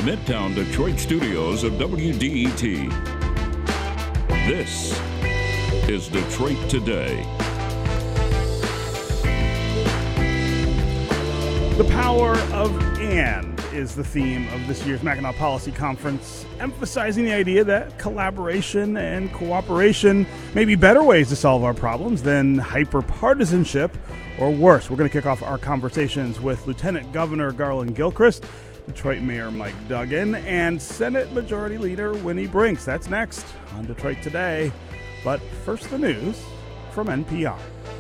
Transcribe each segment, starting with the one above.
Midtown Detroit studios of WDET. This is Detroit Today. The power of and is the theme of this year's Mackinac Policy Conference, emphasizing the idea that collaboration and cooperation may be better ways to solve our problems than hyper-partisanship or worse. We're going to kick off our conversations with Lieutenant Governor Garland Gilchrist, Detroit Mayor Mike Duggan, and Senate Majority Leader Winnie Brinks. That's next on Detroit Today. But first, the news from NPR.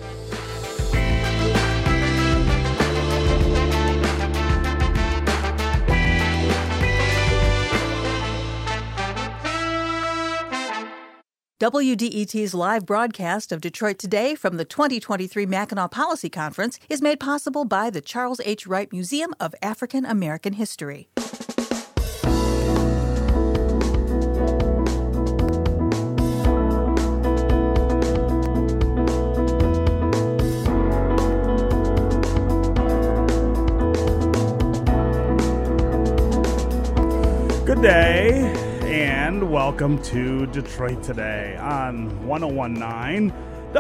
WDET's live broadcast of Detroit Today from the 2023 Mackinac Policy Conference is made possible by the Charles H. Wright Museum of African American History. Good day. And welcome to Detroit Today on 1019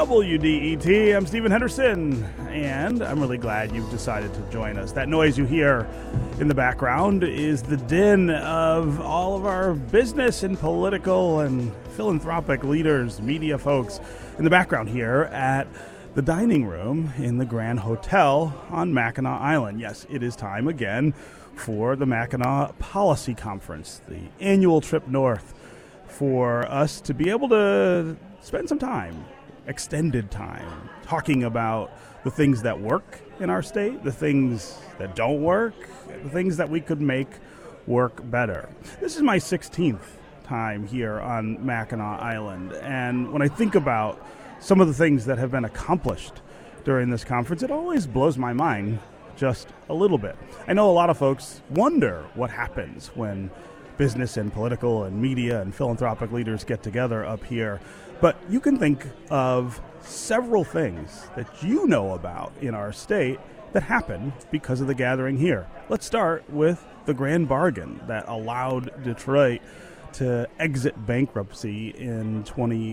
WDET. I'm Stephen Henderson, and I'm really glad you've decided to join us. That noise you hear in the background is the din of all of our business and political and philanthropic leaders, media folks in the background here at the dining room in the Grand Hotel on Mackinac Island. Yes, it is time again for the Mackinac Policy Conference, the annual trip north for us to be able to spend some time, extended time, talking about the things that work in our state, the things that don't work, the things that we could make work better. This is my 16th time here on Mackinac Island, and when I think about some of the things that have been accomplished during this conference, it always blows my mind just a little bit. I know a lot of folks wonder what happens when business and political and media and philanthropic leaders get together up here, but you can think of several things that you know about in our state that happen because of the gathering here. Let's start with the grand bargain that allowed Detroit to exit bankruptcy in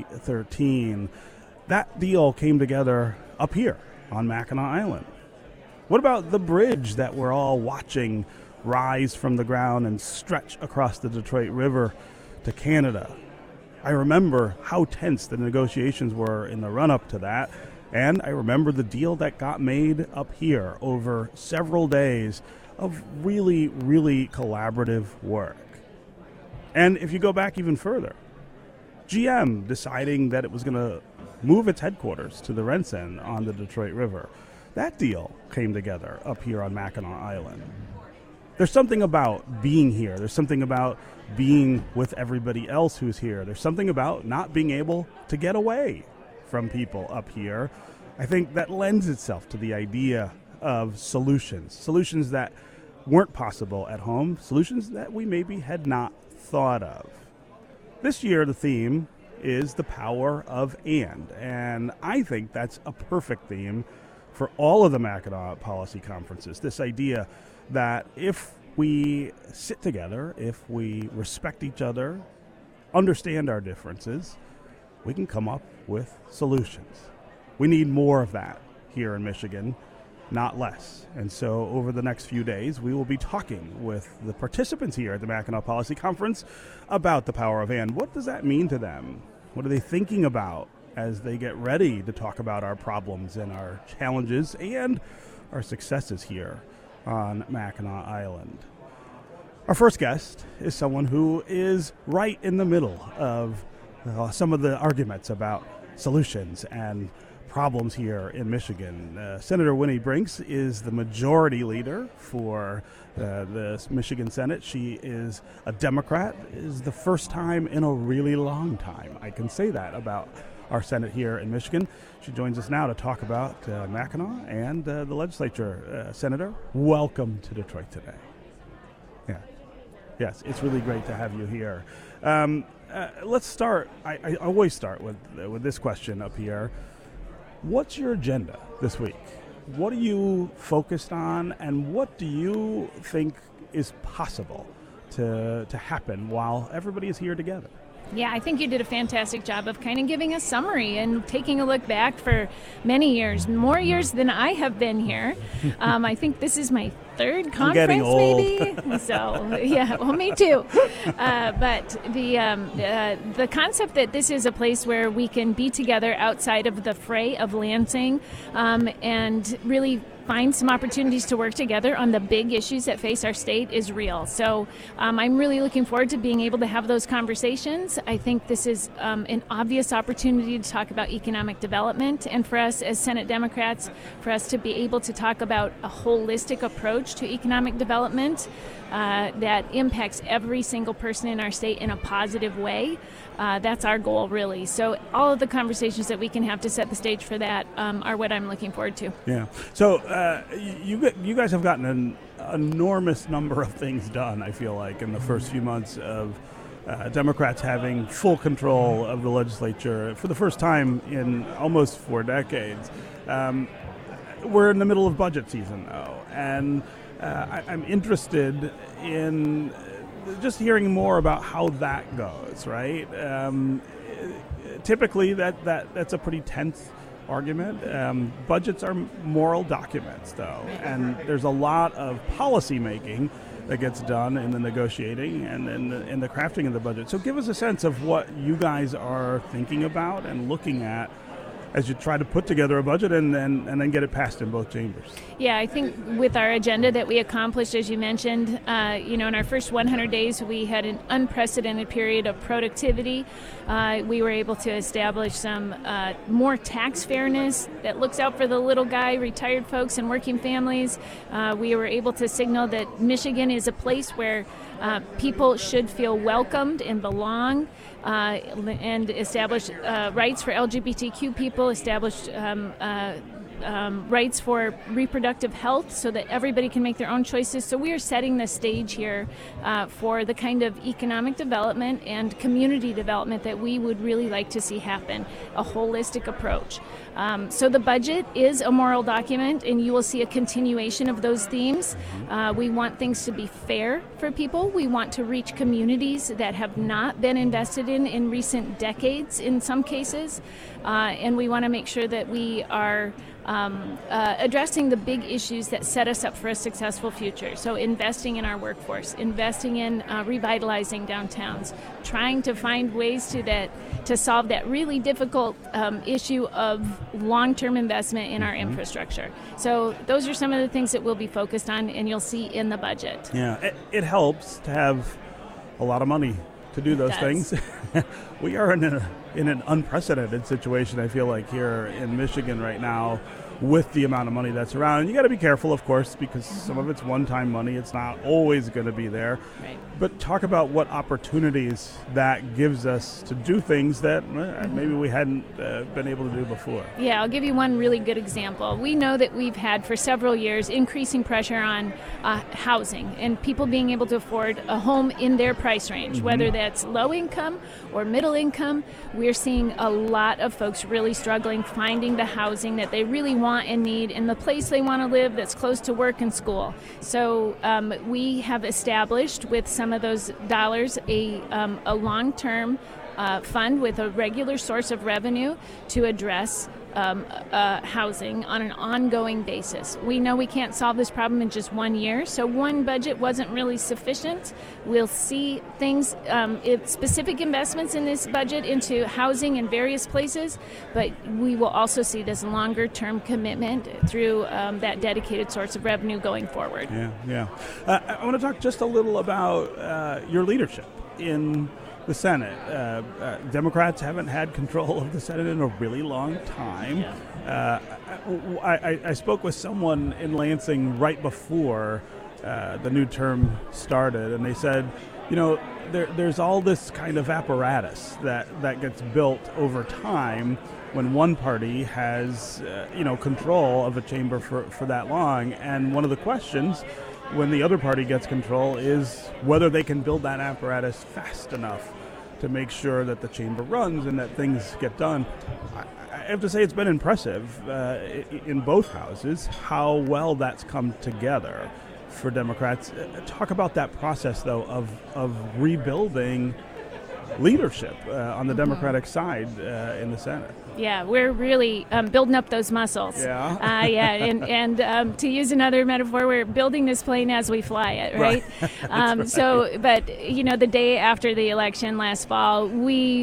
2013. That deal came together up here on Mackinac Island. What about the bridge that we're all watching rise from the ground and stretch across the Detroit River to Canada? I remember how tense the negotiations were in the run-up to that, and I remember the deal that got made up here over several days of really, really collaborative work. And if you go back even further, GM deciding that it was going to move its headquarters to the RenCen on the Detroit River. That deal came together up here on Mackinac Island. There's something about being here. There's something about being with everybody else who's here. There's something about not being able to get away from people up here. I think that lends itself to the idea of solutions that weren't possible at home, solutions that we maybe had not thought of. This year, the theme is the power of and I think that's a perfect theme for all of the Mackinac Policy Conferences. This idea that if we sit together, if we respect each other, understand our differences, we can come up with solutions. We need more of that here in Michigan, not less. And so over the next few days, we will be talking with the participants here at the Mackinac Policy Conference about the power of and. What does that mean to them? What are they thinking about as they get ready to talk about our problems and our challenges and our successes here on Mackinac Island? Our first guest is someone who is right in the middle of some of the arguments about solutions and problems here in Michigan. Senator Winnie Brinks is the majority leader for the Michigan Senate. She is a Democrat. It is the first time in a really long time I can say that about our Senate here in Michigan. She joins us now to talk about Mackinac and the legislature. Senator, welcome to Detroit Today. Yeah. Yes, it's really great to have you here. Let's start. I always start with this question up here. What's your agenda this week? What are you focused on, and what do you think is possible to happen while everybody is here together? Yeah, I think you did a fantastic job of kind of giving a summary and taking a look back for many years, more years than I have been here. I think this is my third conference, maybe. So, yeah, well, me too. But the concept that this is a place where we can be together outside of the fray of Lansing and really find some opportunities to work together on the big issues that face our state is real. So I'm really looking forward to being able to have those conversations. I think this is an obvious opportunity to talk about economic development, and for us as Senate Democrats, for us to be able to talk about a holistic approach to economic development that impacts every single person in our state in a positive way. That's our goal, really. So all of the conversations that we can have to set the stage for that are what I'm looking forward to. Yeah. So you guys have gotten an enormous number of things done, I feel like, in the first few months of Democrats having full control of the legislature for the first time in almost 4 decades. We're in the middle of budget season, though, and I'm interested in just hearing more about how that goes, right? Typically, that's a pretty tense argument. Budgets are moral documents, though, and there's a lot of policy making that gets done in the negotiating and in the crafting of the budget. So give us a sense of what you guys are thinking about and looking at as you try to put together a budget and then get it passed in both chambers. Yeah, I think with our agenda that we accomplished, as you mentioned, in our first 100 days, we had an unprecedented period of productivity. We were able to establish some more tax fairness that looks out for the little guy, retired folks, and working families. We were able to signal that Michigan is a place where people should feel welcomed and belong, and establish rights for LGBTQ people, established rights for reproductive health so that everybody can make their own choices. So we are setting the stage here for the kind of economic development and community development that we would really like to see happen, a holistic approach. So the budget is a moral document, and you will see a continuation of those themes. We want things to be fair for people. We want to reach communities that have not been invested in recent decades in some cases, and we want to make sure that we are addressing the big issues that set us up for a successful future. So investing in our workforce, investing in revitalizing downtowns, trying to find ways to solve that really difficult issue of long-term investment in our infrastructure. So those are some of the things that we'll be focused on, and you'll see in the budget. Yeah, it helps to have a lot of money to do those things. We are in an unprecedented situation, I feel like, here in Michigan right now with the amount of money that's around. And you got to be careful, of course, because some of it's one-time money. It's not always going to be there. Right. But talk about what opportunities that gives us to do things that maybe we hadn't been able to do before. Yeah, I'll give you one really good example. We know that we've had for several years increasing pressure on housing and people being able to afford a home in their price range, whether that's low income or middle income. We're seeing a lot of folks really struggling finding the housing that they really want and need in the place they want to live that's close to work and school. So we have established with some of those dollars a long-term fund with a regular source of revenue to address housing on an ongoing basis. We know we can't solve this problem in just 1 year, so one budget wasn't really sufficient. We'll see things, specific investments in this budget into housing in various places, but we will also see this longer-term commitment through that dedicated source of revenue going forward. Yeah. I want to talk just a little about your leadership in the Senate. Democrats haven't had control of the Senate in a really long time. I spoke with someone in Lansing right before the new term started, and they said, there's all this kind of apparatus that gets built over time when one party has control of a chamber for that long. And one of the questions when the other party gets control is whether they can build that apparatus fast enough to make sure that the chamber runs and that things get done. I have to say it's been impressive in both houses how well that's come together for Democrats. Talk about that process, though, of rebuilding leadership on the Democratic side in the Senate. Yeah, we're really building up those muscles. Yeah. And to use another metaphor, we're building this plane as we fly it, right? Right. So, but, the day after the election last fall, we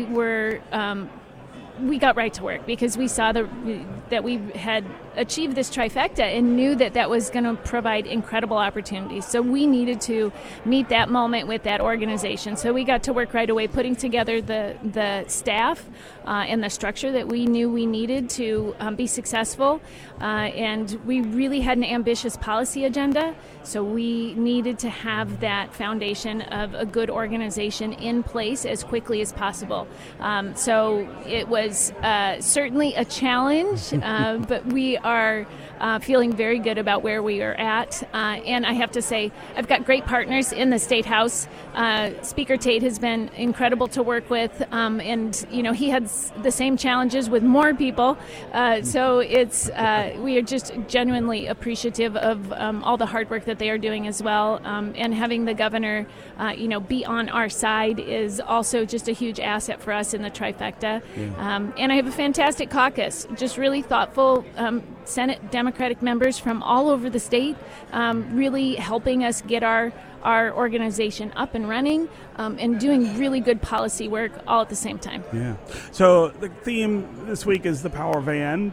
got right to work because we saw that we had achieved this trifecta and knew that was going to provide incredible opportunities. So we needed to meet that moment with that organization. So we got to work right away putting together the staff and the structure that we knew we needed to be successful. And we really had an ambitious policy agenda. So we needed to have that foundation of a good organization in place as quickly as possible. So it was certainly a challenge, but we are feeling very good about where we are at. And I have to say, I've got great partners in the State House. Speaker Tate has been incredible to work with, and he had the same challenges with more people. So it's we are just genuinely appreciative of all the hard work that they are doing as well. And having the governor, be on our side is also just a huge asset for us in the trifecta. Yeah. And I have a fantastic caucus, just really thoughtful Senate Democratic members from all over the state, really helping us get our organization up and running and doing really good policy work all at the same time. Yeah. So the theme this week is the power of and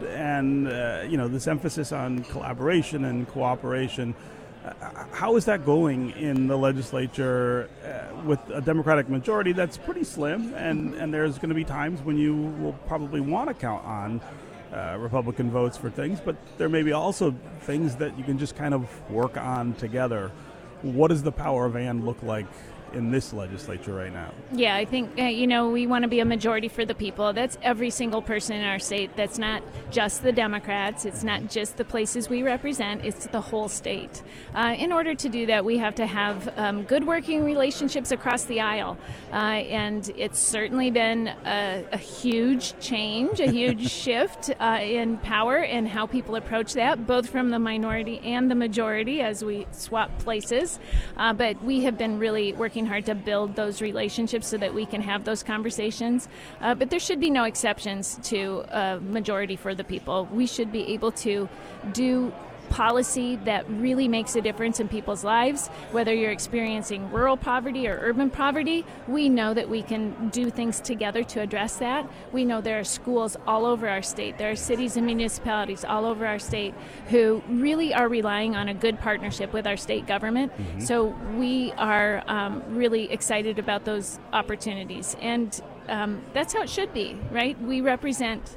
this emphasis on collaboration and cooperation. How is that going in the legislature with a Democratic majority that's pretty slim, and there's going to be times when you will probably want to count on Republican votes for things, but there may be also things that you can just kind of work on together. What does the power of and look like in this legislature right now? Yeah, I think, we want to be a majority for the people. That's every single person in our state. That's not just the Democrats. It's not just the places we represent. It's the whole state. In order to do that, we have to have good working relationships across the aisle. And it's certainly been a huge change, a huge shift in power and how people approach that, both from the minority and the majority as we swap places. But we have been really working hard to build those relationships so that we can have those conversations. But there should be no exceptions to majority for the people. We should be able to do policy that really makes a difference in people's lives, whether you're experiencing rural poverty or urban poverty. We know that we can do things together to address that. We know there are schools all over our state. There are cities and municipalities all over our state who really are relying on a good partnership with our state government. Mm-hmm. So we are really excited about those opportunities. And that's how it should be, right? We represent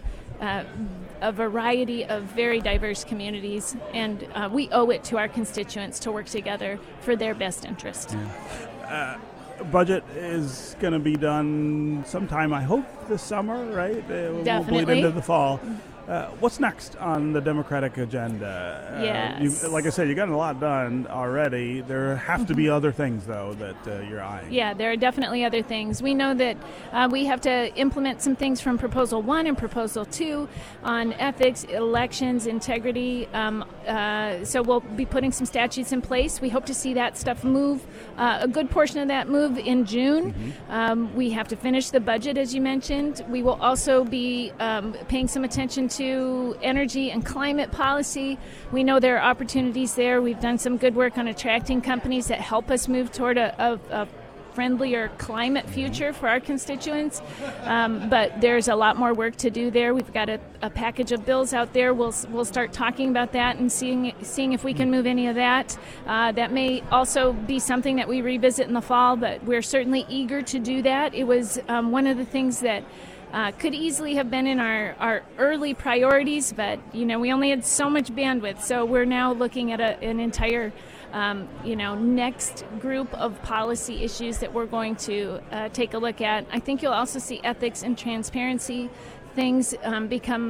a variety of very diverse communities, and we owe it to our constituents to work together for their best interest. Yeah. Budget is going to be done sometime, I hope, this summer, right? Definitely. We'll bleed into the fall. What's next on the Democratic agenda? Yes. Like I said, you got a lot done already. There have to be other things, though, that you're eyeing. Yeah, there are definitely other things. We know that we have to implement some things from Proposal 1 and Proposal 2 on ethics, elections, integrity. So we'll be putting some statutes in place. We hope to see that stuff move, a good portion of that move in June. Mm-hmm. We have to finish the budget, as you mentioned. We will also be paying some attention to energy and climate policy. We know there are opportunities there. We've done some good work on attracting companies that help us move toward a friendlier climate future for our constituents. But there's a lot more work to do there. We've got a package of bills out there. We'll start talking about that and seeing if we can move any of that. That may also be something that we revisit in the fall, but we're certainly eager to do that. It was one of the things that could easily have been in our early priorities, but we only had so much bandwidth. So we're now looking at an entire next group of policy issues that we're going to take a look at. I think you'll also see ethics and transparency things become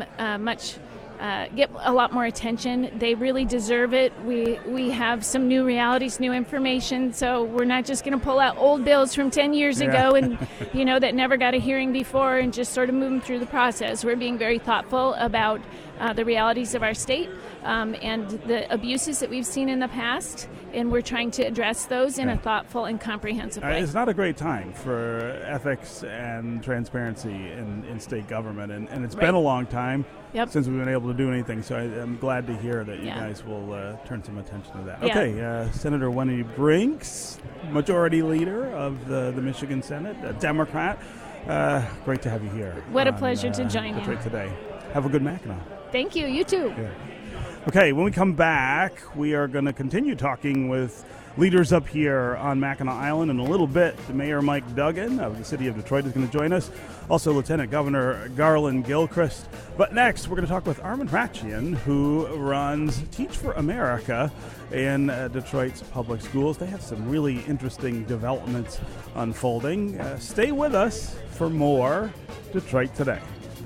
get a lot more attention. They really deserve it. We have some new realities, new information, so we're not just going to pull out old bills from 10 years ago and that never got a hearing before and just sort of move them through the process. We're being very thoughtful about the realities of our state and the abuses that we've seen in the past. and we're trying to address those in a thoughtful and comprehensive way. It's not a great time for ethics and transparency in state government, and it's been a long time since we've been able to do anything, so I'm glad to hear that you guys will turn some attention to that. Okay, Senator Wendy Brinks, Majority Leader of the Michigan Senate, a Democrat. Great to have you here. What a pleasure to join you. Detroit Today. Have a good Mackinac. Thank you. You too. Yeah. Okay, when we come back, we are going to continue talking with leaders up here on Mackinac Island. In a little bit, Mayor Mike Duggan of the city of Detroit is going to join us. Also, Lieutenant Governor Garland Gilchrist. But next, we're going to talk with Armin Hratjian, who runs Teach for America in Detroit's public schools. They have some really interesting developments unfolding. Stay with us for more Detroit Today.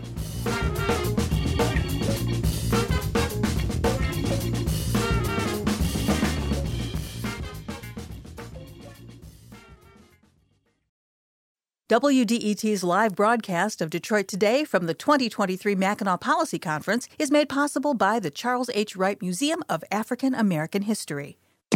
WDET's live broadcast of Detroit Today from the 2023 Mackinac Policy Conference is made possible by the Charles H. Wright Museum of African American History.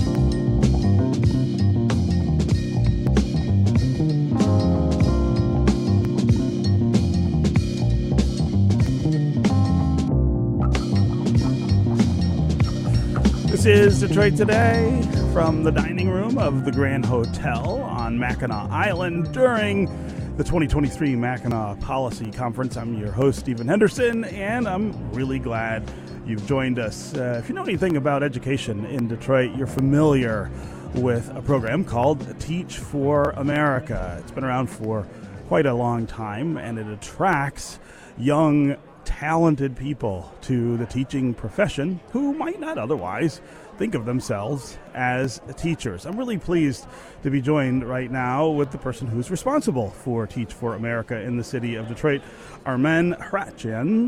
This is Detroit Today from the dining room of the Grand Hotel on Mackinac Island during the 2023 Mackinac Policy Conference. I'm your host, Stephen Henderson, and I'm really glad you've joined us. If you know anything about education in Detroit, you're familiar with a program called Teach for America. It's been around for quite a long time, and it attracts young, talented people to the teaching profession who might not otherwise think of themselves as teachers. I'm really pleased to be joined right now with the person who's responsible for Teach for America in the city of Detroit, Armin Hratjian.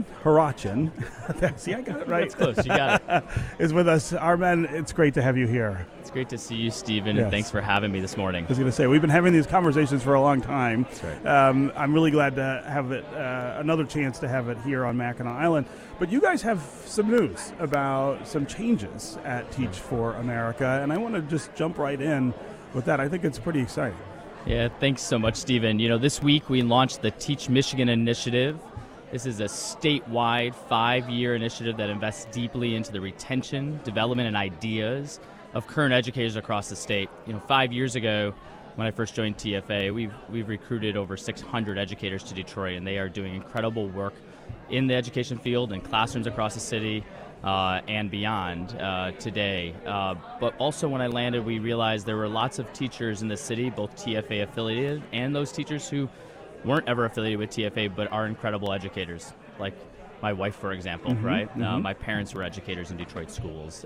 See, I got it right. That's close. You got it. Is with us. Armin, it's great to have you here. It's great to see you, Stephen, and thanks for having me this morning. I was going to say, we've been having these conversations for a long time. That's right. I'm really glad to have it, another chance to have it here on Mackinac Island. But you guys have some news about some changes at Teach for America, and I want to just jump right in with that. I think it's pretty exciting. Yeah, thanks so much, Stephen. You know, this week we launched the Teach Michigan initiative. This is a statewide 5-year initiative that invests deeply into the retention, development, and ideas of current educators across the state. You know, 5 years ago, when I first joined TFA, we've recruited over 600 educators to Detroit, and they are doing incredible work in the education field and classrooms across the city and beyond today. But also when I landed, we realized there were lots of teachers in the city, both TFA affiliated and those teachers who weren't ever affiliated with TFA but are incredible educators, like my wife, for example, right? My parents were educators in Detroit schools.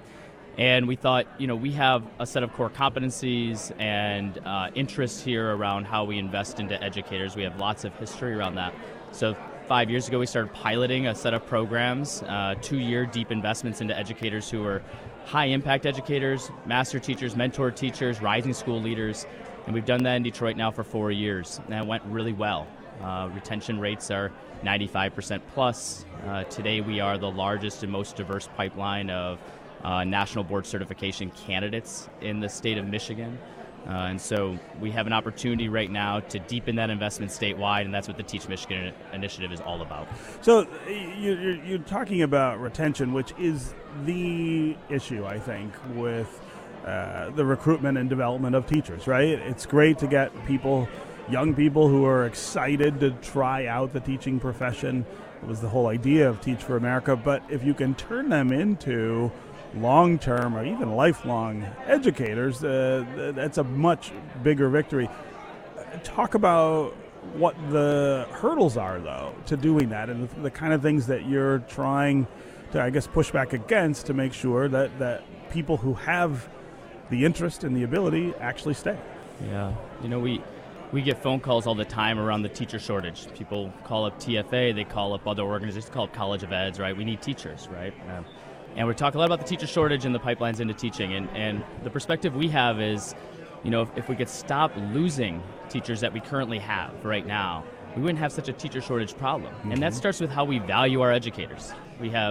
And we thought, you know, we have a set of core competencies and interests here around how we invest into educators. We have lots of history around that. So 5 years ago, we started piloting a set of programs, 2-year deep investments into educators who are high-impact educators, master teachers, mentor teachers, rising school leaders. And we've done that in Detroit now for 4 years, and it went really well. Retention rates are 95% plus. Today, we are the largest and most diverse pipeline of national board certification candidates in the state of Michigan. And so we have an opportunity right now to deepen that investment statewide, and that's what the Teach Michigan initiative is all about. So you're talking about retention, which is the issue, I think, with the recruitment and development of teachers, right? It's great to get people, young people who are excited to try out the teaching profession. It was the whole idea of Teach for America. But if you can turn them into long-term or even lifelong educators, that's a much bigger victory. Talk about what the hurdles are, though, to doing that, and the kind of things that you're trying to, I guess, push back against to make sure that people who have the interest and the ability actually stay. Yeah. You know, we get phone calls all the time around the teacher shortage. People call up TFA, they call up other organizations, call up College of Eds, right? We need teachers, right? And we talk a lot about the teacher shortage and the pipelines into teaching. And the perspective we have is, you know, if we could stop losing teachers that we currently have right now, we wouldn't have such a teacher shortage problem. And that starts with how we value our educators. We have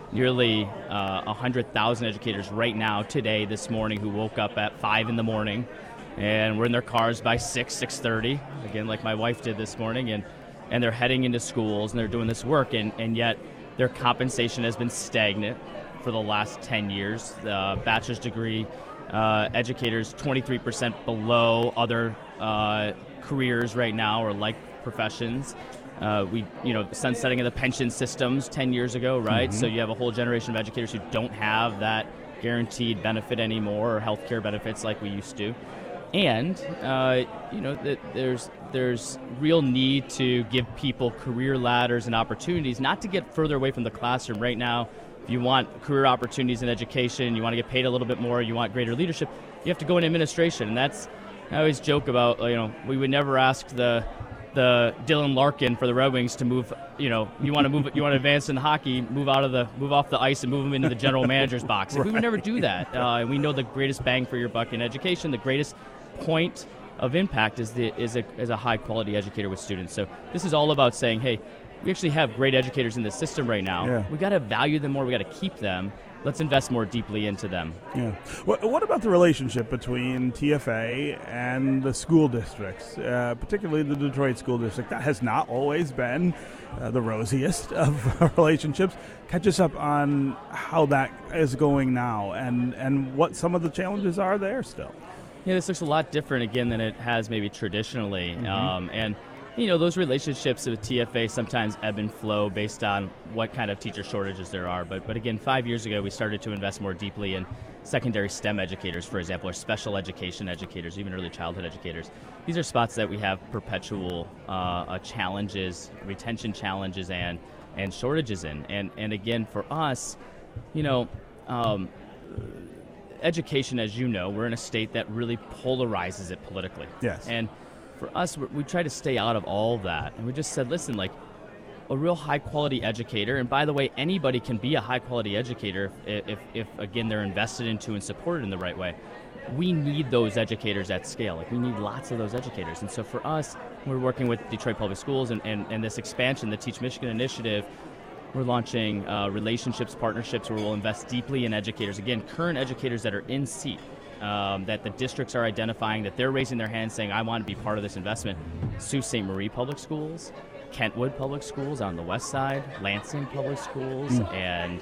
nearly 100,000 educators right now, today, this morning, who woke up at 5 in the morning and were in their cars by 6:30, again, like my wife did this morning, and they're heading into schools and they're doing this work, and yet their compensation has been stagnant for the last 10 years. The bachelor's degree educators 23% below other careers right now, or like professions. Sunsetting of the pension systems 10 years ago, right? Mm-hmm. So you have a whole generation of educators who don't have that guaranteed benefit anymore, or health care benefits like we used to. And, there's real need to give people career ladders and opportunities, not to get further away from the classroom. Right now, if you want career opportunities in education, you want to get paid a little bit more, you want greater leadership, you have to go in administration. And I always joke about, we would never ask the Dylan Larkin for the Red Wings to move. You want to advance in hockey, move off the ice and move them into the general manager's box. Right. We would never do that. We know the greatest bang for your buck in education, the greatest point of impact is a high quality educator with students. So this is all about saying, hey, we actually have great educators in the system right now. Yeah. We got to value them more. We got to keep them. Let's invest more deeply into them. Yeah. What about the relationship between TFA and the school districts, particularly the Detroit School District? That has not always been the rosiest of relationships. Catch us up on how that is going now and what some of the challenges are there still. Yeah, this looks a lot different, again, than it has maybe traditionally. Mm-hmm. And those relationships with TFA sometimes ebb and flow based on what kind of teacher shortages there are. But again, 5 years ago, we started to invest more deeply in secondary STEM educators, for example, or special education educators, even early childhood educators. These are spots that we have perpetual challenges, retention challenges, and shortages in. And again, for us, education, as you know, we're in a state that really polarizes it politically. Yes. And for us, we try to stay out of all of that. And we just said, listen, like a real high-quality educator, and by the way, anybody can be a high-quality educator if again, they're invested into and supported in the right way. We need those educators at scale. Like, we need lots of those educators. And so for us, we're working with Detroit Public Schools and this expansion, the Teach Michigan initiative. We're launching relationships, partnerships where we'll invest deeply in educators. Again, current educators that are in seat, that the districts are identifying, that they're raising their hands saying, I want to be part of this investment. Sault Ste. Marie Public Schools, Kentwood Public Schools on the west side, Lansing Public Schools, and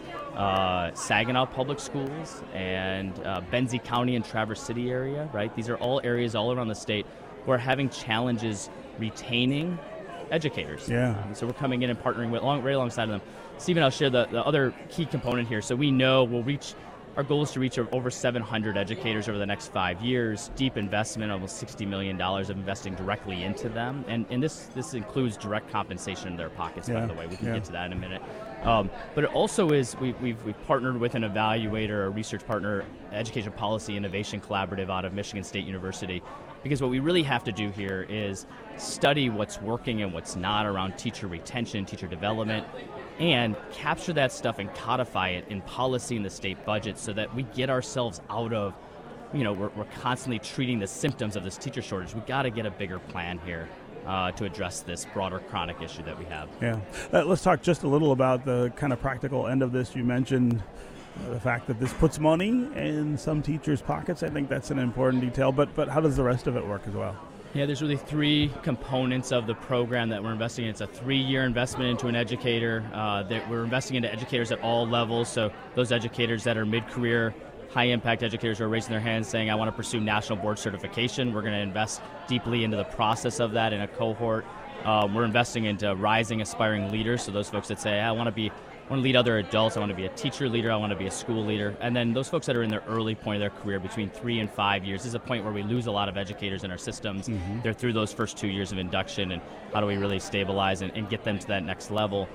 Saginaw Public Schools, and Benzie County and Traverse City area, right? These are all areas all around the state who are having challenges retaining educators. Yeah. So we're coming in and partnering right alongside of them. Stephen, I'll share the other key component here. So we know our goal is to reach over 700 educators over the next 5 years. Deep investment, almost $60 million of investing directly into them. And this includes direct compensation in their pockets, by the way. We can get to that in a minute. But it also is, we've partnered with an evaluator, a research partner, Education Policy Innovation Collaborative out of Michigan State University. Because what we really have to do here is study what's working and what's not around teacher retention, teacher development, and capture that stuff and codify it in policy in the state budget so that we get ourselves out of, we're constantly treating the symptoms of this teacher shortage. We've got to get a bigger plan here to address this broader chronic issue that we have. Yeah. Let's talk just a little about the kind of practical end of this. You mentioned the fact that this puts money in some teachers' pockets. I think that's an important detail, but how does the rest of it work as well? Yeah, there's really three components of the program that we're investing in. It's a 3-year investment into an educator. That we're investing into educators at all levels, so those educators that are mid-career, high-impact educators who are raising their hands saying, I want to pursue national board certification. We're going to invest deeply into the process of that in a cohort. We're investing into rising, aspiring leaders, so those folks that say, I want to lead other adults, I want to be a teacher leader, I want to be a school leader. And then those folks that are in their early point of their career, between 3 and 5 years, this is a point where we lose a lot of educators in our systems. Mm-hmm. They're through those first 2 years of induction, and how do we really stabilize and get them to that next level?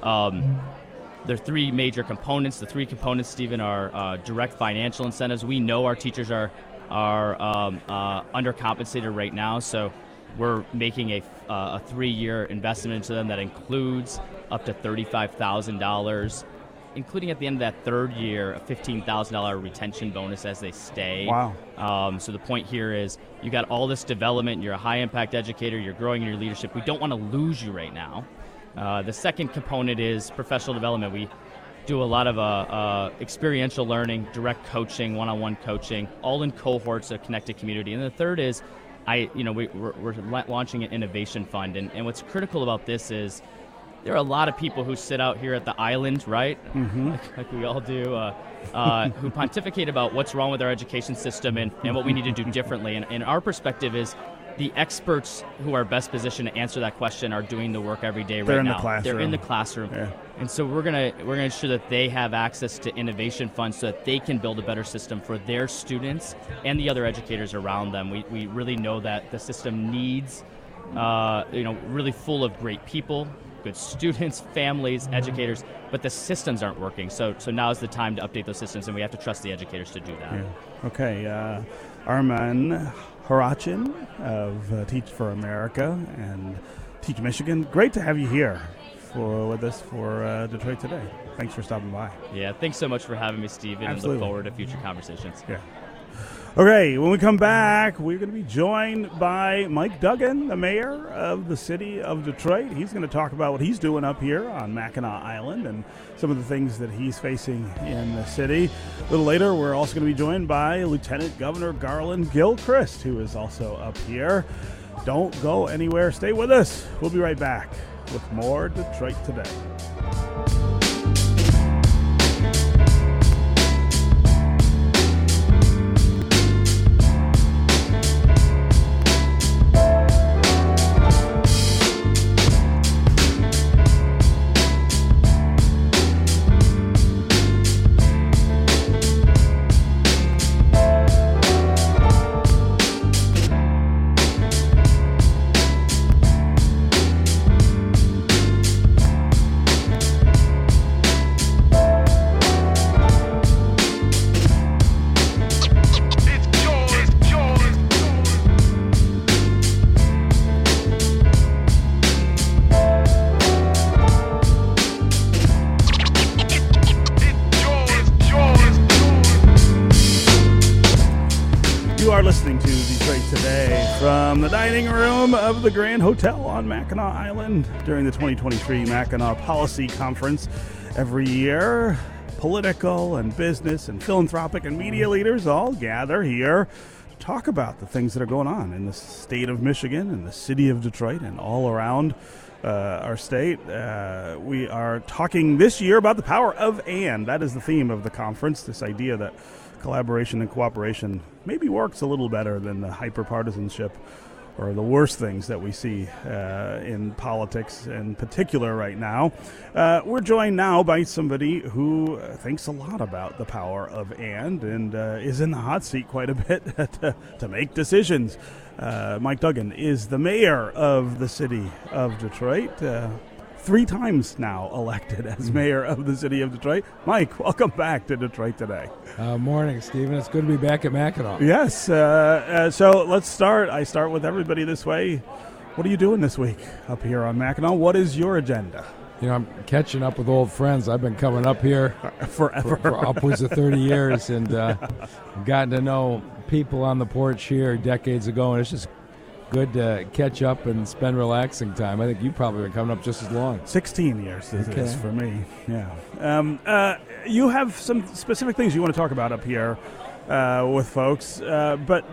There are 3 major components. The 3 components, Stephen, are direct financial incentives. We know our teachers are undercompensated right now, so we're making a 3-year investment into them that includes up to $35,000, including at the end of that 3rd year, a $15,000 retention bonus as they stay. Wow. So the point here is you got all this development, you're a high-impact educator, you're growing in your leadership. We don't want to lose you right now. The second component is professional development. do a lot of experiential learning, direct coaching, one-on-one coaching, all in cohorts of connected community. And the third is, we're launching an innovation fund. And what's critical about this is there are a lot of people who sit out here at the island, right? Mm-hmm. Like we all do, who pontificate about what's wrong with our education system and what we need to do differently. And our perspective is the experts who are best positioned to answer that question are doing the work every day right now. They're in the classroom. Yeah. And so we're gonna ensure that they have access to innovation funds so that they can build a better system for their students and the other educators around them. We really know that the system needs, really full of great people, good students, families, educators, but the systems aren't working. So now is the time to update those systems, and we have to trust the educators to do that. Yeah. Okay, Arman Harachin of Teach for America and Teach Michigan. Great to have you here with us for Detroit Today. Thanks for stopping by. Yeah, thanks so much for having me, Stephen, and look forward to future conversations. Yeah. Okay, when we come back, we're going to be joined by Mike Duggan, the mayor of the city of Detroit. He's going to talk about what he's doing up here on Mackinac Island and some of the things that he's facing in the city. A little later, we're also going to be joined by Lieutenant Governor Garland Gilchrist, who is also up here. Don't go anywhere. Stay with us. We'll be right back with more Detroit Today. The Grand Hotel on Mackinac Island during the 2023 Mackinac Policy Conference. Every year, political and business and philanthropic and media leaders all gather here to talk about the things that are going on in the state of Michigan and the city of Detroit and all around our state. We are talking this year about the power of and. That is the theme of the conference, this idea that collaboration and cooperation maybe works a little better than the hyper-partisanship or the worst things that we see in politics in particular right now. We're joined now by somebody who thinks a lot about the power of and is in the hot seat quite a bit to make decisions. Mike Duggan is the mayor of the city of Detroit, 3 times now elected as mayor of the city of Detroit. Mike, welcome back to Detroit Today. Morning, Stephen. It's good to be back at Mackinac. Yes. So let's start. I start with everybody this way. What are you doing this week up here on Mackinac? What is your agenda? I'm catching up with old friends. I've been coming up here forever, for upwards of 30 years, and gotten to know people on the porch here decades ago, and it's just good to catch up and spend relaxing time. I think you've probably been coming up just as long. 16 years is for me, yeah. You have some specific things you want to talk about up here with folks, but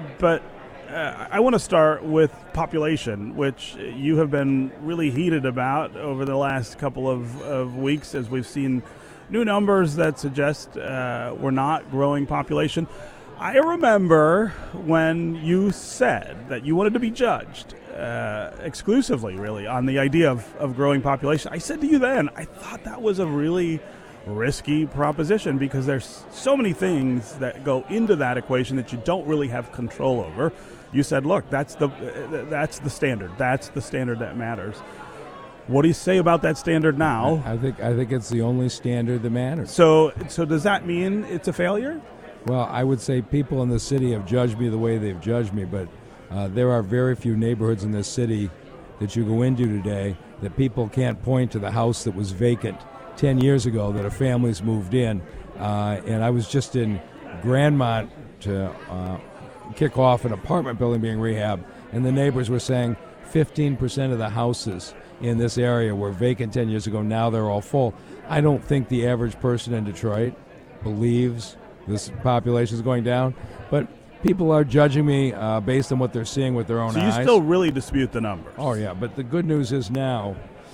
I want to start with population, which you have been really heated about over the last couple of weeks as we've seen new numbers that suggest we're not growing population. I remember when you said that you wanted to be judged exclusively, really, on the idea of growing population. I said to you then, I thought that was a really risky proposition because there's so many things that go into that equation that you don't really have control over. You said, look, that's the standard. That's the standard that matters. What do you say about that standard now? I think it's the only standard that matters. So does that mean it's a failure? Well, I would say people in the city have judged me the way they've judged me, but there are very few neighborhoods in this city that you go into today that people can't point to the house that was vacant 10 years ago that a family's moved in. And I was just in Grandmont to kick off an apartment building being rehabbed, and the neighbors were saying 15% of the houses in this area were vacant 10 years ago. Now they're all full. I don't think the average person in Detroit believes this population is going down, but people are judging me based on what they're seeing with their own eyes. So you still really dispute the numbers? Oh, yeah, but the good news is now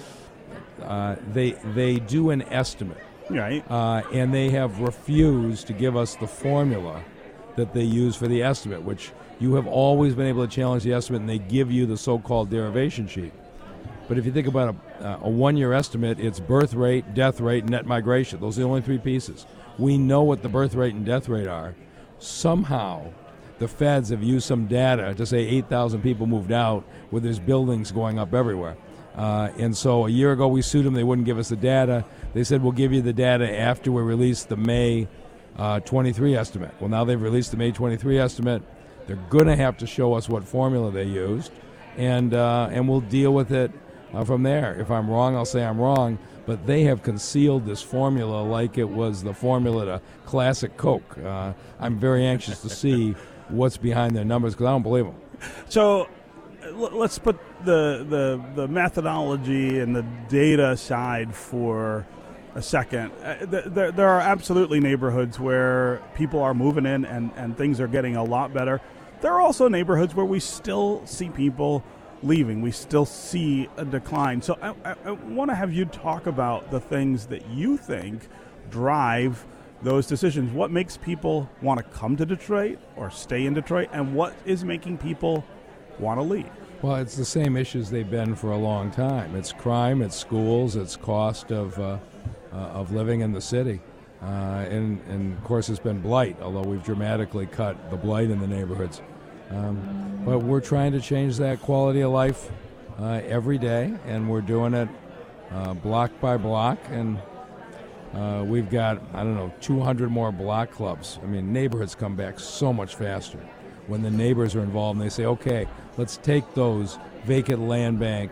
they do an estimate. Right. And they have refused to give us the formula that they use for the estimate, which you have always been able to challenge the estimate, and they give you the so-called derivation sheet. But if you think about a one-year estimate, it's birth rate, death rate, and net migration. Those are the only three pieces. We know what the birth rate and death rate are. Somehow, the feds have used some data to say 8,000 people moved out, where there's buildings going up everywhere. And so a year ago we sued them. They wouldn't give us the data. They said, we'll give you the data after we release the May 23 estimate. Well, now they've released the May 23 estimate. They're going to have to show us what formula they used, and we'll deal with it from there. If I'm wrong, I'll say I'm wrong, but they have concealed this formula like it was the formula to classic Coke. I'm very anxious to see what's behind their numbers because I don't believe them. So let's put the methodology and the data aside for a second. There are absolutely neighborhoods where people are moving in and things are getting a lot better. There are also neighborhoods where we still see people leaving. We still see a decline. So I want to have you talk about the things that you think drive those decisions. What makes people want to come to Detroit or stay in Detroit, and what is making people want to leave? Well, it's the same issues they've been for a long time. It's crime, it's schools, it's cost of living in the city. And of course, it's been blight, although we've dramatically cut the blight in the neighborhoods. But we're trying to change that quality of life every day, and we're doing it block by block. And we've got, 200 more block clubs. I mean, neighborhoods come back so much faster when the neighbors are involved and they say, okay, let's take those vacant land bank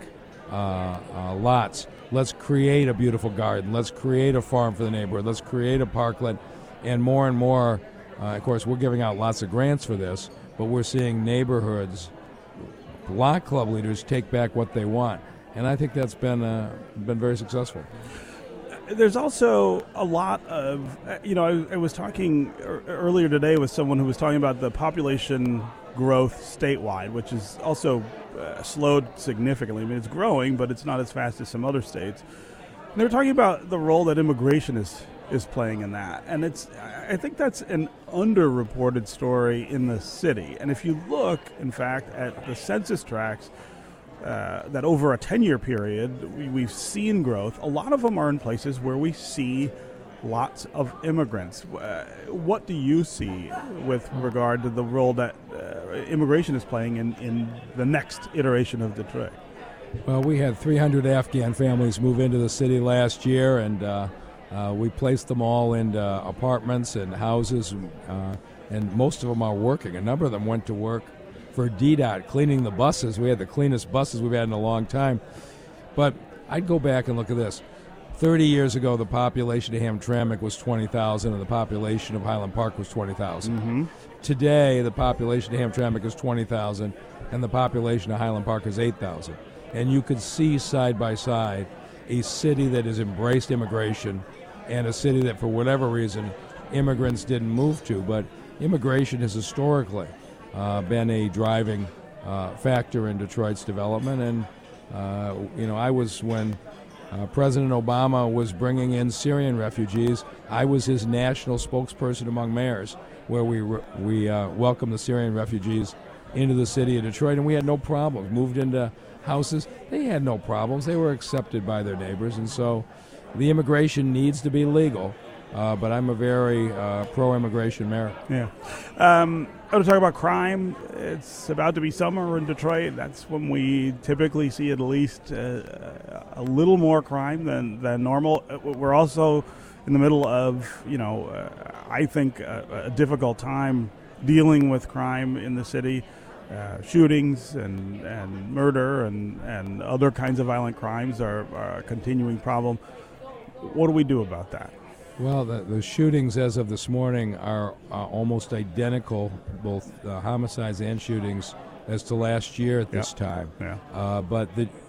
lots. Let's create a beautiful garden. Let's create a farm for the neighborhood. Let's create a parklet. And more, of course, we're giving out lots of grants for this, but we're seeing neighborhoods, block club leaders take back what they want. And I think that's been very successful. There's also a lot of, I was talking earlier today with someone who was talking about the population growth statewide, which is also slowed significantly. I mean, it's growing, but it's not as fast as some other states. And they were talking about the role that immigration is playing in that. And I think that's an underreported story in the city. And if you look, in fact, at the census tracts, that over a 10-year period, we've seen growth. A lot of them are in places where we see lots of immigrants. What do you see with regard to the role that immigration is playing in the next iteration of Detroit? Well, we had 300 Afghan families move into the city last year, and we placed them all in apartments and houses, and most of them are working. A number of them went to work for DDOT, cleaning the buses. We had the cleanest buses we've had in a long time. But I'd go back and look at this. 30 years ago, the population of Hamtramck was 20,000, and the population of Highland Park was 20,000. Mm-hmm. Today, the population of Hamtramck is 20,000, and the population of Highland Park is 8,000. And you could see side by side a city that has embraced immigration and a city that, for whatever reason, immigrants didn't move to. But immigration has historically been a driving factor in Detroit's development. And, I was, when President Obama was bringing in Syrian refugees, I was his national spokesperson among mayors, where we welcomed the Syrian refugees into the city of Detroit, and we had no problems. Moved into houses, they had no problems. They were accepted by their neighbors, and so the immigration needs to be legal. But I'm a very pro-immigration mayor. Yeah. I want to talk about crime. It's about to be summer in Detroit. That's when we typically see at least a little more crime than normal. We're also in the middle of, I think, a difficult time dealing with crime in the city. Shootings and murder and other kinds of violent crimes are a continuing problem. What do we do about that? Well, the shootings as of this morning are almost identical, both homicides and shootings, as to last year at this time. Yeah. But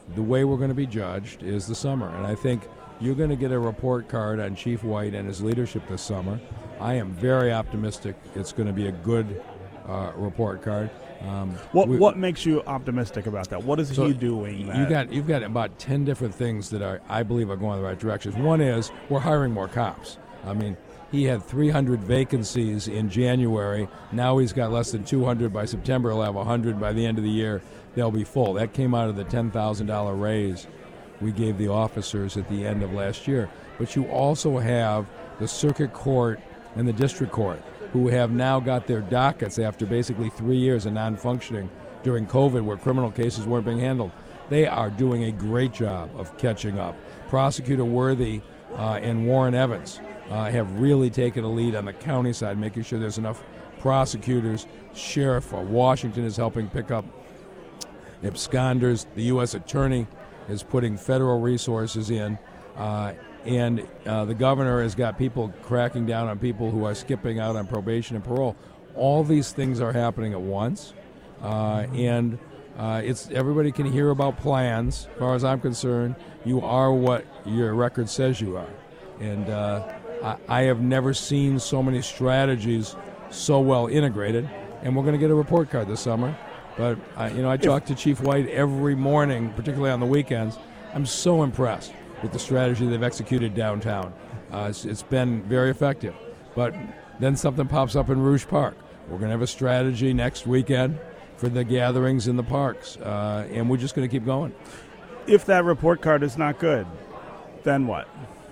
the way we're going to be judged is the summer. And I think you're going to get a report card on Chief White and his leadership this summer. I am very optimistic it's going to be a good report card. What makes you optimistic about that? What is he doing? You've got about 10 different things that I believe are going in the right directions. One is we're hiring more cops. I mean, he had 300 vacancies in January. Now he's got less than 200. By September, he'll have 100. By the end of the year, they'll be full. That came out of the $10,000 raise we gave the officers at the end of last year. But you also have the circuit court and the district court, who have now got their dockets after basically 3 years of non-functioning during COVID, where criminal cases weren't being handled. They are doing a great job of catching up. Prosecutor Worthy and Warren Evans have really taken a lead on the county side, making sure there's enough prosecutors. Sheriff Washington is helping pick up absconders. The U.S. Attorney is putting federal resources in. And the governor has got people cracking down on people who are skipping out on probation and parole. All these things are happening at once. And it's everybody can hear about plans. As far as I'm concerned, you are what your record says you are. And I have never seen so many strategies so well integrated. And we're going to get a report card this summer. But, I talk to Chief White every morning, particularly on the weekends. I'm so impressed with the strategy they've executed downtown. It's been very effective. But then something pops up in Rouge Park. We're going to have a strategy next weekend for the gatherings in the parks, and we're just going to keep going. If that report card is not good, then what?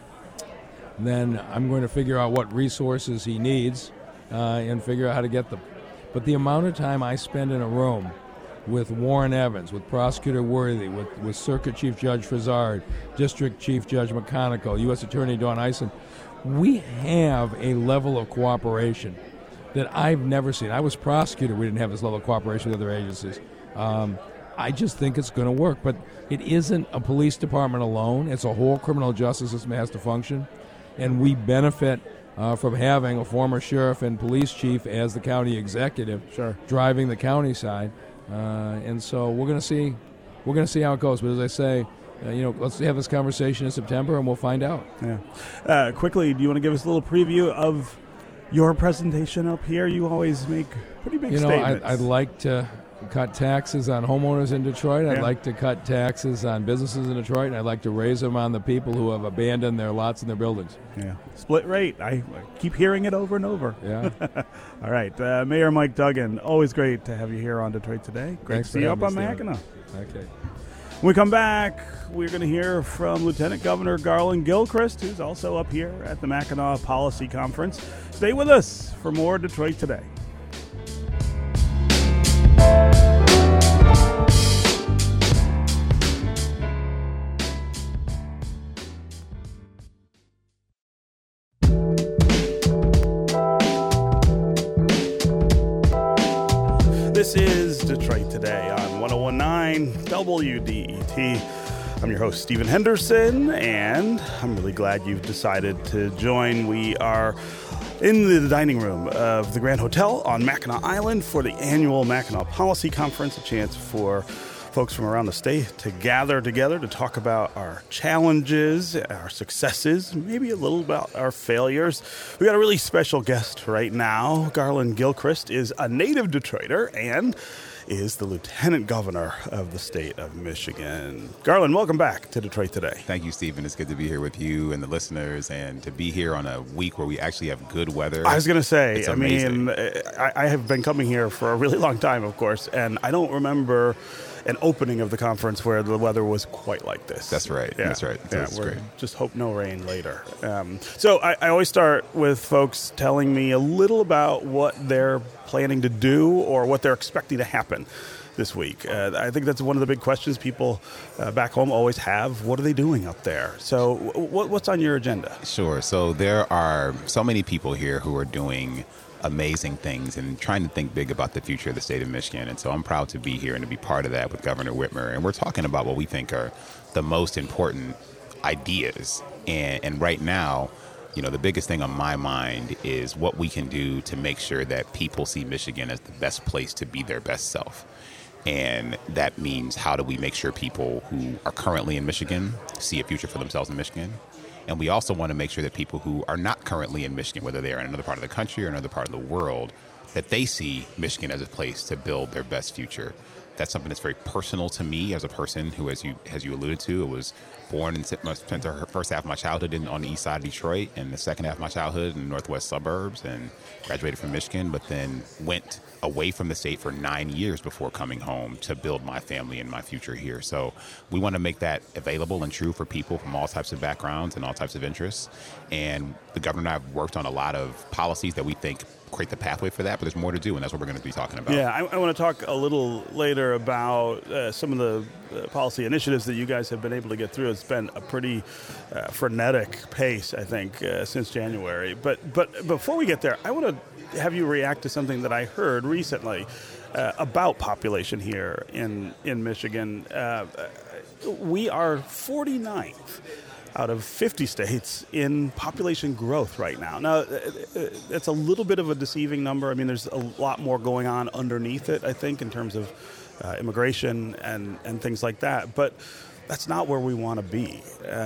Then I'm going to figure out what resources he needs and figure out how to get them. But the amount of time I spend in a room with Warren Evans, with Prosecutor Worthy, with Circuit Chief Judge Frizard, District Chief Judge McConicle, U.S. Attorney Dawn Eisen, we have a level of cooperation that I've never seen. I was prosecutor. We didn't have this level of cooperation with other agencies. I just think it's going to work. But it isn't a police department alone. It's a whole criminal justice system that has to function. And we benefit from having a former sheriff and police chief as the county executive, driving the county side. And so we're going to see how it goes. But as I say, let's have this conversation in September, and we'll find out. Yeah. Quickly, do you want to give us a little preview of your presentation up here? You always make pretty big statements. I'd like to cut taxes on homeowners in Detroit. I'd like to cut taxes on businesses in Detroit, and I'd like to raise them on the people who have abandoned their lots and their buildings. Yeah. Split rate. I keep hearing it over and over. Yeah. All right. Mayor Mike Duggan, always great to have you here on Detroit Today. Great to see you up on Mackinac. Okay. When we come back, we're going to hear from Lieutenant Governor Garland Gilchrist, who's also up here at the Mackinac Policy Conference. Stay with us for more Detroit Today. This is Detroit Today on 101.9 WDET. I'm your host, Stephen Henderson, and I'm really glad you've decided to join. We are in the dining room of the Grand Hotel on Mackinac Island for the annual Mackinac Policy Conference, a chance for folks from around the state to gather together to talk about our challenges, our successes, maybe a little about our failures. We got a really special guest right now. Garland Gilchrist is a native Detroiter and is the Lieutenant Governor of the state of Michigan. Garland, welcome back to Detroit Today. Thank you, Stephen. It's good to be here with you and the listeners, and to be here on a week where we actually have good weather. I was going to say, it's amazing. I have been coming here for a really long time, of course, and I don't remember an opening of the conference where the weather was quite like this. That's right. Yeah. That's right. That's great. Just hope no rain later. So I always start with folks telling me a little about what they're planning to do or what they're expecting to happen this week. I think that's one of the big questions people back home always have. What are they doing up there? So what's on your agenda? Sure. So there are so many people here who are doing amazing things and trying to think big about the future of the state of Michigan. And so I'm proud to be here and to be part of that with Governor Whitmer. And we're talking about what we think are the most important ideas. And right now, the biggest thing on my mind is what we can do to make sure that people see Michigan as the best place to be their best self. And that means, how do we make sure people who are currently in Michigan see a future for themselves in Michigan? And we also want to make sure that people who are not currently in Michigan, whether they are in another part of the country or another part of the world, that they see Michigan as a place to build their best future. That's something that's very personal to me as a person who, as you alluded to, was born and spent the first half of my childhood on the east side of Detroit, and the second half of my childhood in the northwest suburbs, and graduated from Michigan, but then went away from the state for 9 years before coming home to build my family and my future here. So we want to make that available and true for people from all types of backgrounds and all types of interests. And the governor and I have worked on a lot of policies that we think create the pathway for that, but there's more to do, and that's what we're going to be talking about. Yeah, I want to talk a little later about some of the policy initiatives that you guys have been able to get through. It's been a pretty frenetic pace, I think, since January. But before we get there, I want to have you react to something that I heard recently about population here in Michigan. We are 49th out of 50 states in population growth right now. Now, it's a little bit of a deceiving number. I mean, there's a lot more going on underneath it, I think, in terms of immigration and things like that. But that's not where we want to be.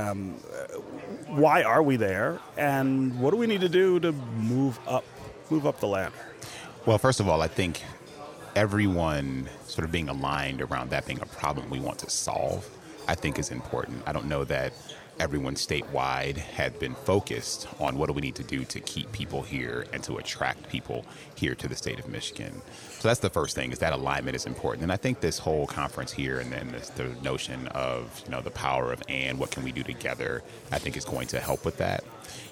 Why are we there? And what do we need to do to move up the ladder? Well, first of all, I think everyone sort of being aligned around that being a problem we want to solve, I think is important. I don't know that everyone statewide had been focused on what do we need to do to keep people here and to attract people here to the state of Michigan. So that's the first thing, is that alignment is important. And I think this whole conference here and then the notion of, the power of and what can we do together, I think is going to help with that.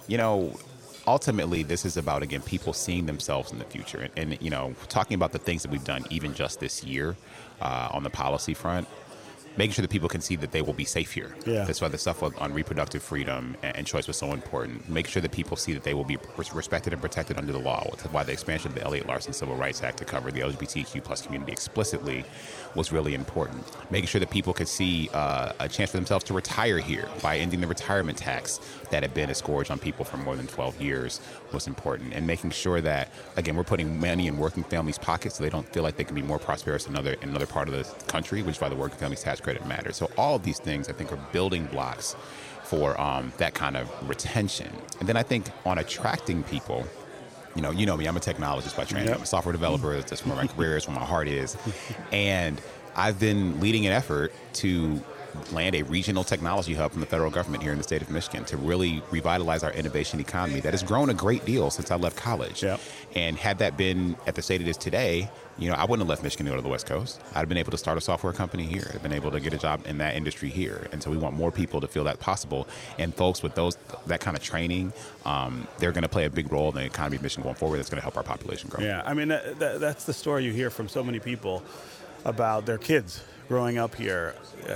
Ultimately, this is about, again, people seeing themselves in the future. And talking about the things that we've done even just this year on the policy front, making sure that people can see that they will be safe here. Yeah. That's why the stuff on reproductive freedom and choice was so important. Making sure that people see that they will be respected and protected under the law. That's why the expansion of the Elliott Larson Civil Rights Act to cover the LGBTQ plus community explicitly was really important. Making sure that people could see a chance for themselves to retire here by ending the retirement tax that had been a scourge on people for more than 12 years was important. And making sure that, again, we're putting money in working families' pockets so they don't feel like they can be more prosperous in another part of the country, which is why the working families tax credit matters. So all of these things, I think, are building blocks for that kind of retention. And then I think on attracting people, you know me, I'm a technologist by training. Yep. I'm a software developer. That's where my career is, where my heart is. And I've been leading an effort to land a regional technology hub from the federal government here in the state of Michigan to really revitalize our innovation economy that has grown a great deal since I left college. Yep. And had that been at the state it is today, I wouldn't have left Michigan to go to the West Coast. I'd have been able to start a software company here. I've been able to get a job in that industry here. And so we want more people to feel that possible. And folks with that kind of training, they're going to play a big role in the economy of Michigan going forward. That's going to help our population grow. Yeah, I mean, that's the story you hear from so many people about their kids growing up here.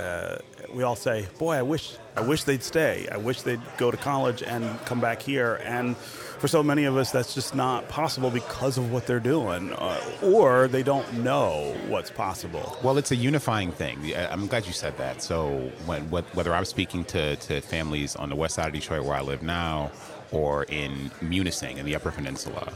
We all say, boy, I wish they'd stay. I wish they'd go to college and come back here. And for so many of us, that's just not possible because of what they're doing, or they don't know what's possible. Well, it's a unifying thing. I'm glad you said that. So whether I'm speaking to families on the west side of Detroit where I live now, or in Munising in the Upper Peninsula,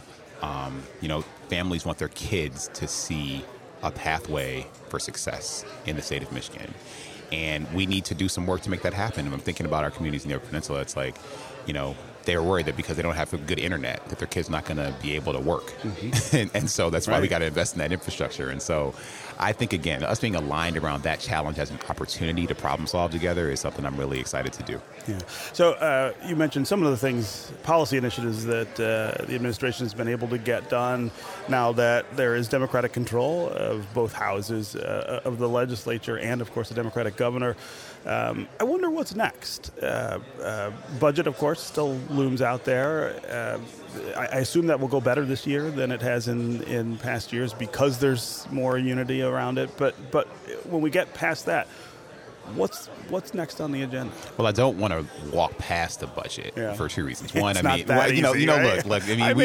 families want their kids to see a pathway for success in the state of Michigan. And we need to do some work to make that happen. And I'm thinking about our communities in the Upper Peninsula. It's like, they're worried that because they don't have a good internet, that their kid's not going to be able to work. Mm-hmm. and so that's why we got to invest in that infrastructure. And so I think, again, us being aligned around that challenge as an opportunity to problem solve together is something I'm really excited to do. Yeah. So you mentioned some of the things, policy initiatives that the administration has been able to get done now that there is Democratic control of both houses of the legislature and, of course, the Democratic governor. I wonder what's next. Budget, of course, still looms out there. I assume that will go better this year than it has in past years because there's more unity around it. But when we get past that, What's next on the agenda? Well, I don't want to walk past the budget for two reasons. One, look. I mean,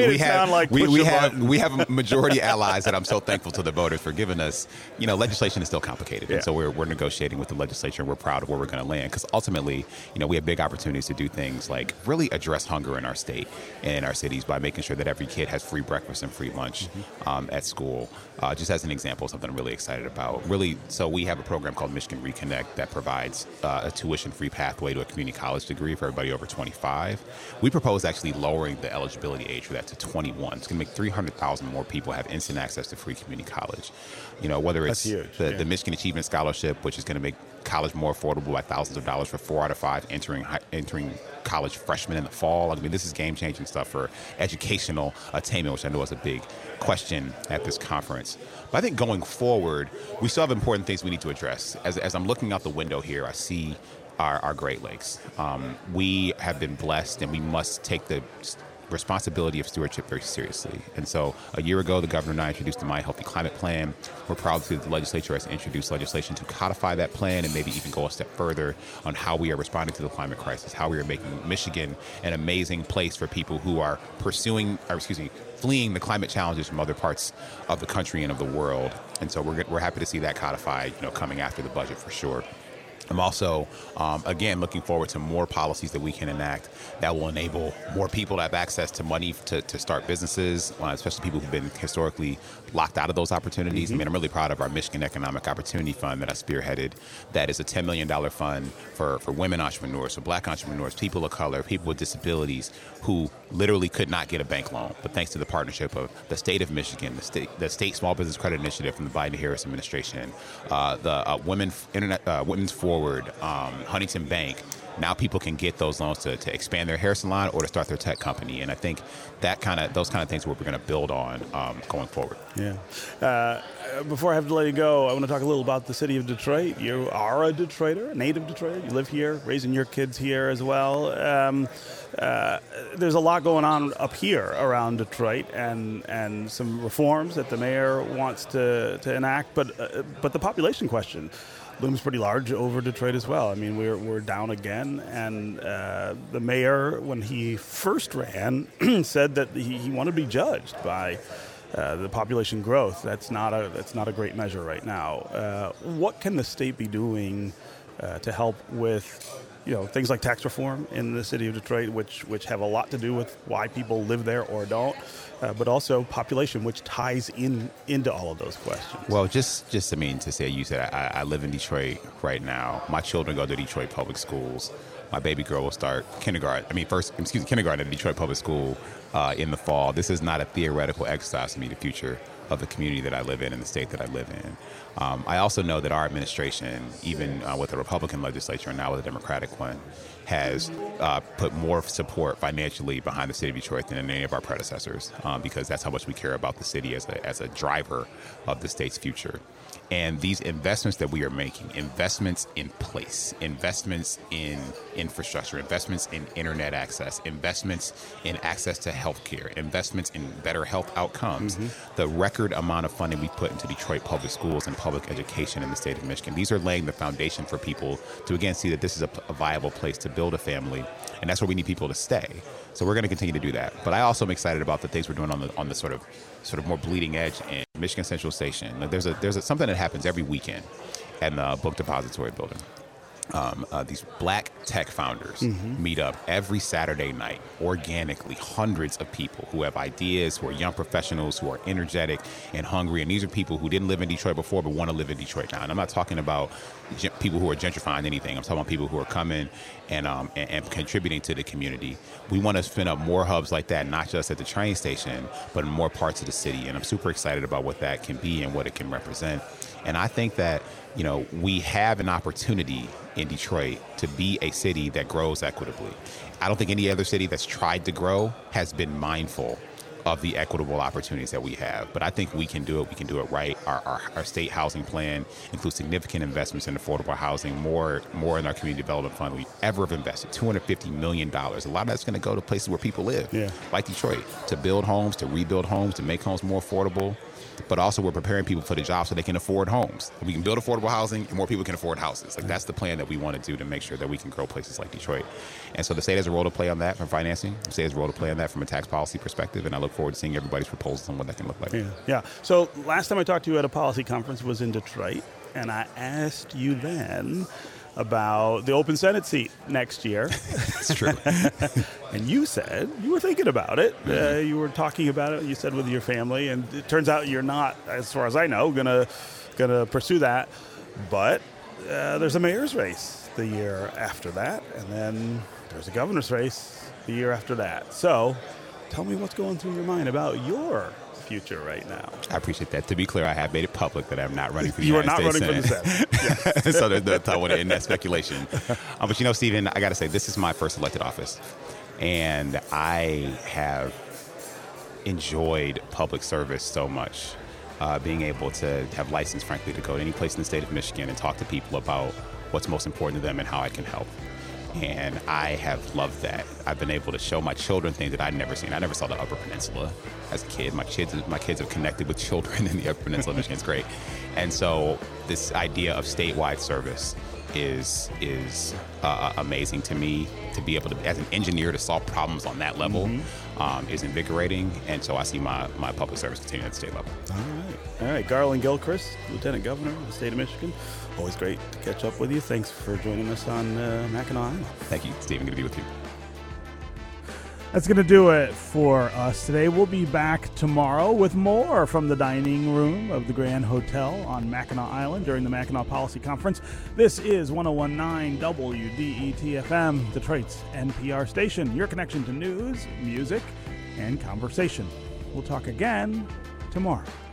we have a majority allies that I'm so thankful to the voters for giving us. Legislation is still complicated, and so we're negotiating with the legislature, and we're proud of where we're going to land because ultimately, we have big opportunities to do things like really address hunger in our state and in our cities by making sure that every kid has free breakfast and free lunch at school. Just as an example, something I'm really excited about. So we have a program called Michigan Reconnect that provides a tuition-free pathway to a community college degree for everybody over 25. We propose actually lowering the eligibility age for that to 21. It's going to make 300,000 more people have instant access to free community college. Whether it's the Michigan Achievement Scholarship, which is going to make college more affordable by thousands of dollars for 4 out of 5 entering college freshmen in the fall. I mean, this is game-changing stuff for educational attainment, which I know is a big question at this conference. But I think going forward, we still have important things we need to address. As I'm looking out the window here, I see our Great Lakes. We have been blessed, and we must take the responsibility of stewardship very seriously. And so a year ago, the governor and I introduced the My Healthy Climate Plan. We're proud that the legislature has introduced legislation to codify that plan and maybe even go a step further on how we are responding to the climate crisis, how we are making Michigan an amazing place for people who are fleeing the climate challenges from other parts of the country and of the world. And so we're happy to see that codified, coming after the budget for sure. I'm also, again, looking forward to more policies that we can enact that will enable more people to have access to money to start businesses, especially people who've been historically locked out of those opportunities. I mean, I'm really proud of our Michigan Economic Opportunity Fund that I spearheaded. That is a $10 million fund for women entrepreneurs, for black entrepreneurs, people of color, people with disabilities who literally could not get a bank loan. But thanks to the partnership of the state of Michigan, the state Small Business Credit Initiative from the Biden-Harris administration, the Women's Forward, Huntington Bank, now people can get those loans to expand their hair salon or to start their tech company. And I think those kind of things are what we're going to build on going forward. Yeah. Before I have to let you go, I want to talk a little about the city of Detroit. You are a Detroiter, a native Detroiter. You live here, raising your kids here as well. There's a lot going on up here around Detroit and some reforms that the mayor wants to enact. But the population question looms pretty large over Detroit as well. I mean, we're down again, and the mayor, when he first ran, said that he wanted to be judged by the population growth. That's not a great measure right now. What can the state be doing to help with things like tax reform in the city of Detroit, which have a lot to do with why people live there or don't, but also population, which ties into all of those questions? Well, just to say, you said I live in Detroit right now. My children go to Detroit public schools. My baby girl will start kindergarten at Detroit Public School in the fall. This is not a theoretical exercise to me, the future of the community that I live in and the state that I live in. I also know that our administration, even with the Republican legislature and now with the Democratic one, has put more support financially behind the city of Detroit than any of our predecessors, because that's how much we care about the city as a driver of the state's future. And these investments that we are making, investments in place, investments in infrastructure, investments in internet access, investments in access to health care, investments in better health outcomes, the record amount of funding we put into Detroit public schools and public education in the state of Michigan, these are laying the foundation for people to, again, see that this is a viable place to build a family. And that's where we need people to stay. So we're going to continue to do that. But I also am excited about the things we're doing on the sort of more bleeding edge in Michigan Central Station. Like there's something that happens every weekend at the Book Depository building. These black tech founders meet up every Saturday night organically, hundreds of people who have ideas, who are young professionals, who are energetic and hungry. And these are people who didn't live in Detroit before but want to live in Detroit now. And I'm not talking about people who are gentrifying anything. I'm talking about people who are coming and contributing to the community. We want to spin up more hubs like that, not just at the train station, but in more parts of the city. And I'm super excited about what that can be and what it can represent. And I think that, we have an opportunity in Detroit to be a city that grows equitably. I don't think any other city that's tried to grow has been mindful of the equitable opportunities that we have. But I think we can do it. We can do it right. Our state housing plan includes significant investments in affordable housing, more in our community development fund we ever have invested, $250 million. A lot of that's going to go to places where people live, like Detroit, to build homes, to rebuild homes, to make homes more affordable. but also we're preparing people for the jobs so they can afford homes. We can build affordable housing and more people can afford houses. Like that's the plan that we want to do to make sure that we can grow places like Detroit. And so the state has a role to play on that from financing. The state has a role to play on that from a tax policy perspective. And I look forward to seeing everybody's proposals on what that can look like. Yeah. So last time I talked to you at a policy conference was in Detroit, and I asked you then about the open Senate seat next year. It's true. And you said you were thinking about it. You were talking about it, you said, with your family. And it turns out you're not, as far as I know, gonna pursue that. But there's a mayor's race the year after that. And then there's a governor's race the year after that. So tell me what's going through your mind about your future right now. I appreciate that. To be clear, I have made it public that I'm not running for the You are United not States running Senate. for the Senate. Yes. So I want to end that speculation. But you know, Stephen, I got to say, this is my first elected office. And I have enjoyed public service so much. Being able to have license, frankly, to go to any place in the state of Michigan and talk to people about what's most important to them and how I can help. And I have loved that. I've been able to show my children things that I'd never seen. I never saw the Upper Peninsula as a kid. My kids have connected with children in the Upper Peninsula of Michigan. It's great. And so this idea of statewide service is amazing to me. To be able to, as an engineer, to solve problems on that level is invigorating. And so I see my public service continuing at the state level. All right. Garland Gilchrist, Lieutenant Governor of the state of Michigan. Always great to catch up with you. Thanks for joining us on Mackinac Island. Thank you, Stephen. Good to be with you. That's going to do it for us today. We'll be back tomorrow with more from the dining room of the Grand Hotel on Mackinac Island during the Mackinac Policy Conference. This is 101.9 WDET-FM, Detroit's NPR station, your connection to news, music, and conversation. We'll talk again tomorrow.